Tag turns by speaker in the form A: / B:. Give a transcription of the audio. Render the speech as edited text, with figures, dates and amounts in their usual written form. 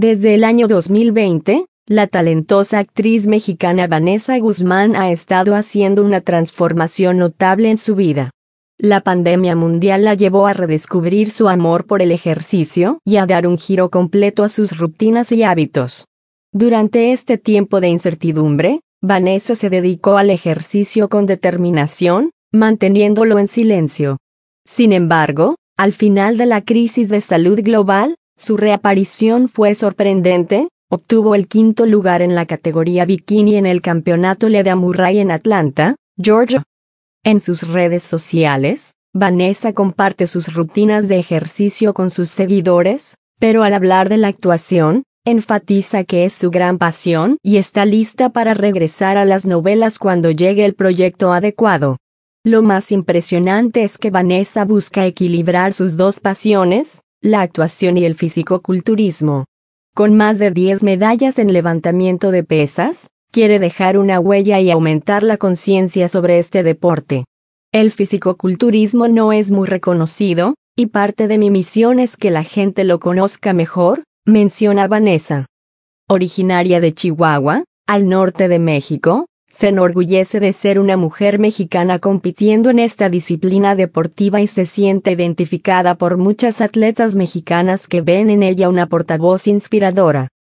A: Desde el año 2020, la talentosa actriz mexicana Vanessa Guzmán ha estado haciendo una transformación notable en su vida. La pandemia mundial la llevó a redescubrir su amor por el ejercicio y a dar un giro completo a sus rutinas y hábitos. Durante este tiempo de incertidumbre, Vanessa se dedicó al ejercicio con determinación, manteniéndolo en silencio. Sin embargo, al final de la crisis de salud global, su reaparición fue sorprendente. Obtuvo el 5º lugar en la categoría bikini en el campeonato Leda Murray en Atlanta, Georgia. En sus redes sociales, Vanessa comparte sus rutinas de ejercicio con sus seguidores, pero al hablar de la actuación, enfatiza que es su gran pasión y está lista para regresar a las novelas cuando llegue el proyecto adecuado. Lo más impresionante es que Vanessa busca equilibrar sus dos pasiones, la actuación y el fisicoculturismo. Con más de 10 medallas en levantamiento de pesas, quiere dejar una huella y aumentar la conciencia sobre este deporte. El fisicoculturismo no es muy reconocido, y parte de mi misión es que la gente lo conozca mejor, menciona Vanessa. Originaria de Chihuahua, al norte de México, se enorgullece de ser una mujer mexicana compitiendo en esta disciplina deportiva y se siente identificada por muchas atletas mexicanas que ven en ella una portavoz inspiradora.